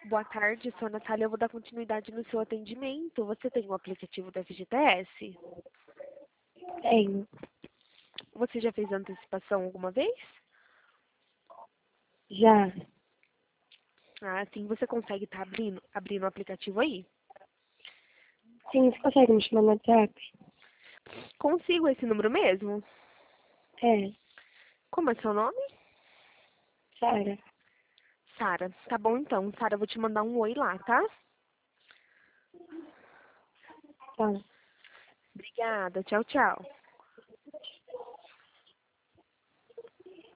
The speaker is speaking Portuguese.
Boa tarde, sou a Natália. Eu vou dar continuidade no seu atendimento. Você tem o aplicativo da FGTS? Tenho. Você já fez antecipação alguma vez? Já. Ah, sim. Você consegue estar abrindo o aplicativo aí? Sim, você consegue me chamar no WhatsApp? Consigo esse número mesmo? É. Como é seu nome? Sara. Sara. Tá bom então. Sara, eu vou te mandar um oi lá, tá? Tá. Obrigada. Tchau, tchau.